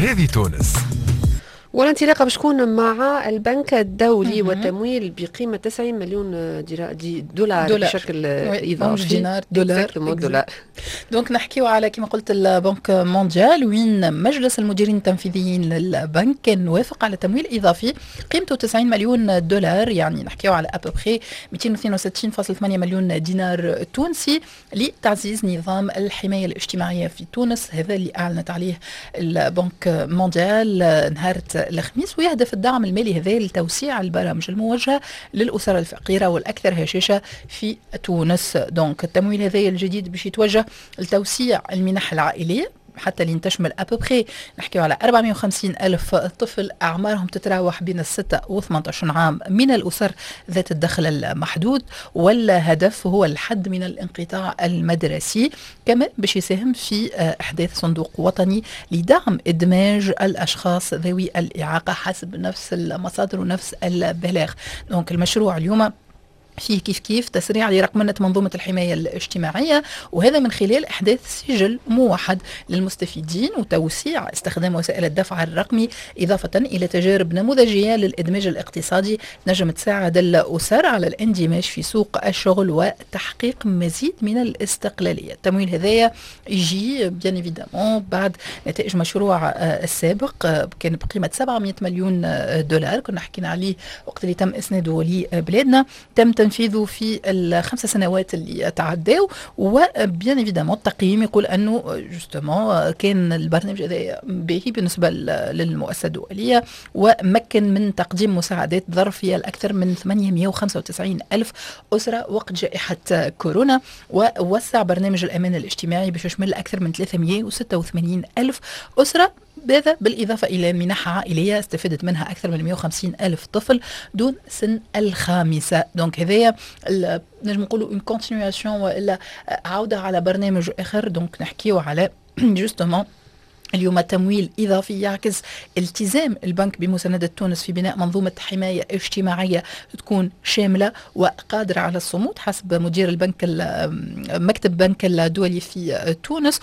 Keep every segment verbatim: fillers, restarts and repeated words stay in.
هذه تونس. والانطلاقة باش تكون مع البنك الدولي والتمويل بقيمة تسعين مليون دولار, دولار بشكل إضافي. دينار دولار دولار. دونك نحكيو على كما قلت البنك مونديال وين مجلس المديرين التنفيذيين للبنك كان وافق على تمويل إضافي قيمته تسعين مليون دولار، يعني نحكيو على أبوبخي مئتين واثنين وستين فاصلة ثمانية مليون دينار تونسي لتعزيز نظام الحماية الاجتماعية في تونس. هذا اللي أعلنت عليه البنك مونديال نهار الخميس، ويهدف الدعم المالي هذا لتوسيع البرامج الموجهة للأسر الفقيرة والأكثر هشاشة في تونس. دونك التمويل هذا الجديد باش يتوجه لتوسيع المنح العائلية حتى اللي تشمل أبوبخي نحكي على أربعمئة وخمسين ألف طفل أعمارهم تتراوح بين الستة وثمانية عشر عام من الأسر ذات الدخل المحدود، والهدف هو الحد من الانقطاع المدرسي. كمان باش يساهم في إحداث صندوق وطني لدعم إدماج الأشخاص ذوي الإعاقة حسب نفس المصادر ونفس البلاغ. دونك المشروع اليوم فيه كيف كيف تسريع لرقمنة منظومة الحماية الاجتماعية، وهذا من خلال إحداث سجل موحد للمستفيدين وتوسيع استخدام وسائل الدفع الرقمي، إضافة إلى تجارب نموذجية للإدماج الاقتصادي نجم تساعد الأسر على الاندماج في سوق الشغل وتحقيق مزيد من الاستقلالية. التمويل هذايا يجي بيان إيفيدامون بعد نتائج مشروع السابق كان بقيمة سبعمئة مليون دولار كنا حكينا عليه وقت اللي تم إسناده لبلادنا، تم تنفيذه في الخمس سنوات اللي تعداو. وبيان ايفيدامون التقييم يقول انه جوستومون كان البرنامج هذا باهي بالنسبه للمؤسسه الدوليه، ومكن من تقديم مساعدات ظرفيه لاكثر من ثمانمئة وخمسة وتسعين ألف اسره وقت جائحه كورونا، ووسع برنامج الامان الاجتماعي باش يشمل اكثر من ثلاثمئة وستة وثمانين ألف اسره، هذا بالإضافة إلى منح عائلية استفادت منها أكثر من مئة وخمسين ألف طفل دون سن الخامسة. دونك هذايا نجم نقولوا une continuation وإلا عودة على برنامج آخر. دونك نحكيو على جوستومون اليوم تمويل إضافي يعكس التزام البنك بمساندة تونس في بناء منظومة حماية اجتماعية تكون شاملة وقادرة على الصمود حسب مدير البنك مكتب بنك الدولي في تونس.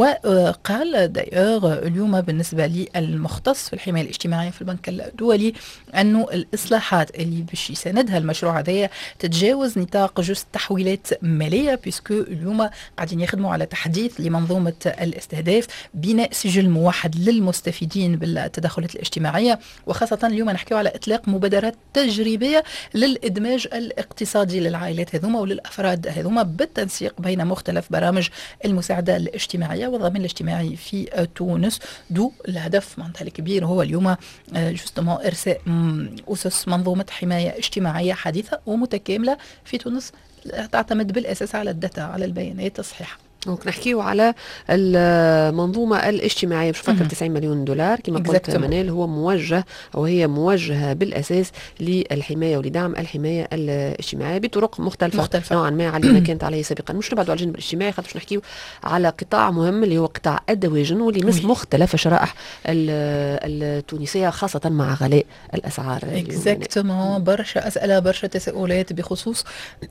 وقال دايوغ اليوم بالنسبة للمختص في الحماية الاجتماعية في البنك الدولي أنه الإصلاحات اللي باش يساندها المشروع هذايا تتجاوز نطاق جست تحويلات مالية، بيسكو اليوم قاعدين يخدموا على تحديث لمنظومة الاستهداف، بناء سجل موحد للمستفيدين بالتدخلات الاجتماعية، وخاصة اليوم نحكيو على إطلاق مبادرات تجريبية للإدماج الاقتصادي للعائلات هذوما وللأفراد هذوما بالتنسيق بين مختلف برامج المساعدة الاجتماعية والضمان الاجتماعي في تونس. دو الهدف معناتها الكبير هو اليوم جوستومون إرساء أسس منظومة حماية اجتماعية حديثة ومتكاملة في تونس تعتمد بالأساس على الداتا، على البيانات الصحيحة. دونك نحكيو على المنظومة الاجتماعية باش فكر تسعين مليون دولار كما قلت منال، هو موجه أو هي موجهة بالأساس للحماية ولدعم الحماية الاجتماعية بطرق مختلفة, مختلفة. نوعا ما على ما كانت عليه سابقا. مش نبعدوا على الجانب الاجتماعي خاطر باش نحكيو على قطاع مهم اللي هو قطاع الدواجن واللي يمس مختلف شرائح التونسية خاصة مع غلاء الأسعار. اكزاكتومون برشا أسئلة برشا تساؤلات بخصوص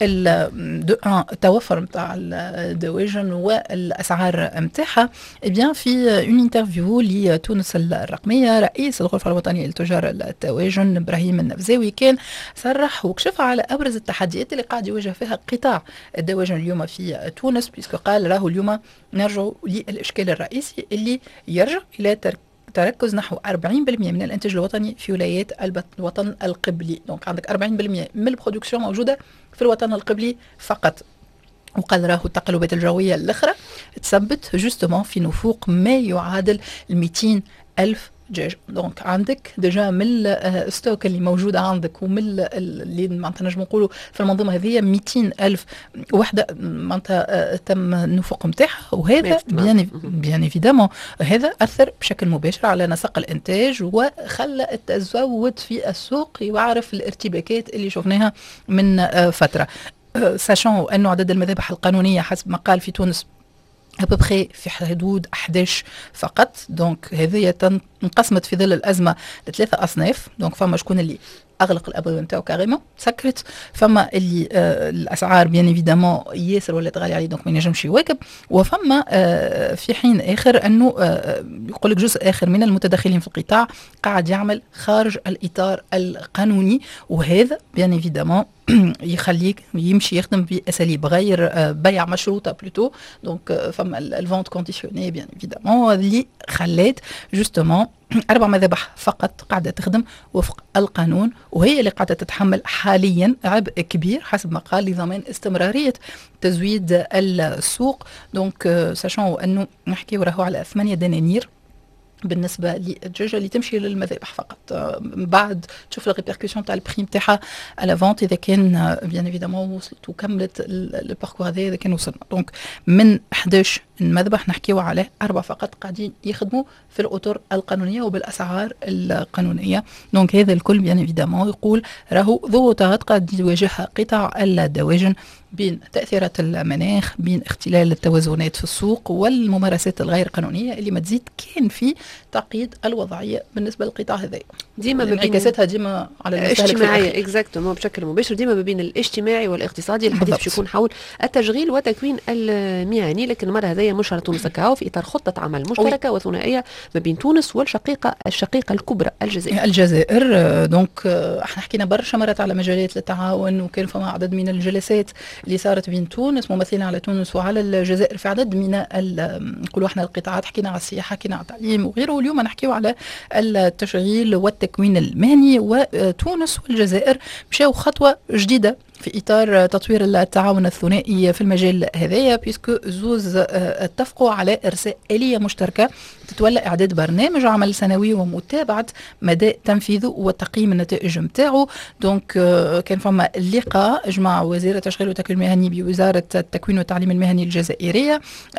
التوفر نتاع الدواجن والأسعار متاعها. بيان في اون انترفيو لتونس الرقمية رئيس الغرفة الوطنية لتجار الدواجن إبراهيم النفزاوي كان صرح وكشف على أبرز التحديات اللي قاعد يواجه فيها قطاع الدواجن اليوم في تونس، بيسكو قال راهو اليوم نرجع للإشكال الرئيسي اللي يرجع إلى ترك تركز نحو أربعين بالمئة من الانتاج الوطني في ولايات الوطن القبلي. دونك عندك أربعين بالمئة من البرودكسيون موجودة في الوطن القبلي فقط. وقال راهو التقلبات الجوية الأخرى تثبت جوستومون في نفوق ما يعادل مئتين ألف دجاج. دونك عندك دجا من الستوك اللي موجودة عندك ومن اللي معناتها نجم نقولوا في المنظومة هذه مئتين ألف وحدة معناتها تم النفوق متاعها، وهذا بيان بيان ايفيدامون هذا أثر بشكل مباشر على نسق الإنتاج وخلى التزود في السوق يعرف الارتباكات اللي شفناها من فترة. ساشون أنه عدد المذابح القانونية حسب ما قال في تونس أبوبخي في حدود أحد عشر فقط. دونك هذه انقسمت في ظل الأزمة لثلاثة أصناف. دونك فما شكون اللي اغلق الابواب نتاعو كاريمون سكرت. فما اللي آه الاسعار بيان ايفيدامون ياسر ولات غاليه عليه دونك ما ينجمش يواكب. وفما آه في حين اخر انه آه يقول لك جزء اخر من المتدخلين في القطاع قاعد يعمل خارج الاطار القانوني، وهذا بيان ايفيدامون يخليك يمشي يخدم باساليب غير بيع مشروطه بلوتو. دونك فما الفونت كونديسيوني بيان ايفيدامون اللي خلات جوستومون اربع مذابح فقط قاعده تخدم وفق القانون، وهي اللي قاعده تتحمل حاليا عبء كبير حسب ما قال لضمان استمراريه تزويد السوق. دونك ساشون انه نحكي راهو على ثمانية دنانير بالنسبه للدجاجه اللي تمشي للمذابح فقط. بعد تشوف الريبيركسيون تاع البري نتاعها على فونت اذا كان بيان ايفيدامون وصلت وكملت الباركور هذا اذا كان وصلنا. دونك من احد عشر المذبح نحكيو على اربعه فقط قاعدين يخدموا في الاطر القانونيه وبالاسعار القانونيه. دونك هذا الكل بيان ايفيدامون يقول راهو ضغوطات قد يواجهها قطاع الدواجن بين تأثيرات المناخ، بين اختلال التوازنات في السوق والممارسات الغير قانونية اللي ما تزيد كان في تعقيد الوضعية بالنسبة للقطاع هذا. ديما انعكاساتها ديما على الاجتماعية اكزاكتومون بشكل مباشر، ديما ما بين الاجتماعي والاقتصادي. الحديث باش يكون حول التشغيل وتكوين المهني، لكن المرة هذه مش على تونس كاو في إطار خطة عمل مشتركة وثنائية ما بين تونس والشقيقة الشقيقة الكبرى الجزائر. الجزائر دونك احنا حكينا برشا مرات على مجالات للتعاون، وكان فما عدد من الجلسات اللي صارت بين تونس ممثلين على تونس وعلى الجزائر في عدد من نقولوا احنا القطاعات. حكينا على السياحه، حكينا على التعليم وغيره، واليوم نحكيو على التشغيل والتكوين المهني. وتونس والجزائر مشاو خطوه جديده في إطار تطوير التعاون الثنائي في المجال هذايا، بيسكو زوز اتفقوا على إرساء آلية مشتركة تتولى إعداد برنامج عمل سنوي ومتابعة مدى تنفيذه وتقييم النتائج نتاعو. دونك كان فما لقاء جمع وزير التشغيل والتكوين المهني بوزارة التكوين والتعليم المهني الجزائرية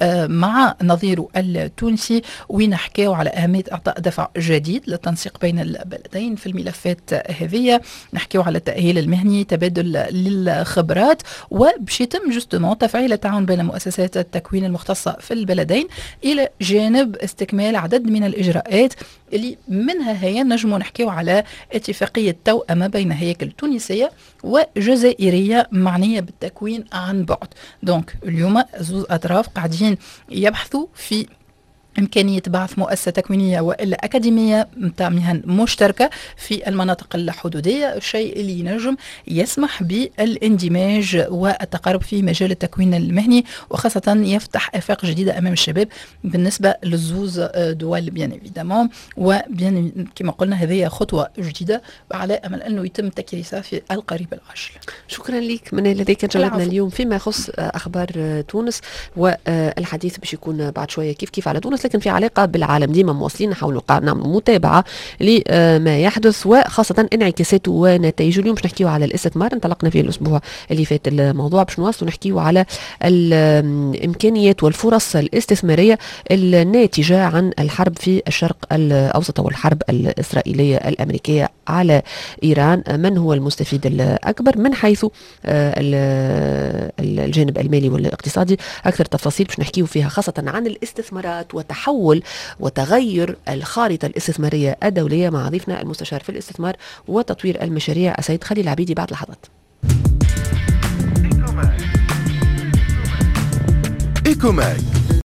مع نظيره التونسي، وين حكاو على أهمية إعطاء دفع جديد للتنسيق بين البلدين في الملفات هذية. نحكيو على التأهيل المهني، تبادل الخبرات، وباش يتم جوستومون تفعيل التعاون بين مؤسسات التكوين المختصة في البلدين إلى جانب استكمال عدد من الإجراءات اللي منها هي نجمو نحكيو على اتفاقية توأمة بين هياكل تونسية وجزائرية معنية بالتكوين عن بعد. دونك اليوم زوز أطراف قاعدين يبحثوا في إمكانية بعث مؤسسة تكوينية وإلا أكاديمية متاع مهن مشتركة في المناطق الحدودية، الشيء اللي ينجم يسمح بالاندماج والتقارب في مجال التكوين المهني، وخاصة يفتح آفاق جديدة أمام الشباب بالنسبة للزوز دول بيان إيفيدامون. وبيان كما قلنا هذه خطوة جديدة على أمل أنه يتم تكريسها في القريب العاجل. شكرا لك من الذي كان جولتنا اليوم فيما يخص أخبار تونس، والحديث باش يكون بعد شوية كيف كيف على تونس، لكن في علاقة بالعالم. ديما مواصلين نحاولوا نعمل متابعة لما يحدث وخاصة انعكاساته ونتائجه. اليوم باش نحكيو على الاستثمار، انطلقنا فيه الأسبوع اللي فات الموضوع، باش نواصلوا نحكيو على الإمكانيات والفرص الاستثمارية الناتجة عن الحرب في الشرق الأوسط والحرب الإسرائيلية الأمريكية على إيران. من هو المستفيد الأكبر من حيث الجانب المالي والاقتصادي؟ أكثر تفاصيل باش نحكيو فيها خاصة عن الاستثمارات وتحول وتغير الخارطة الاستثمارية الدولية مع ضيفنا المستشار في الاستثمار وتطوير المشاريع السيد خليل العبيدي بعد لحظات. إيكوماك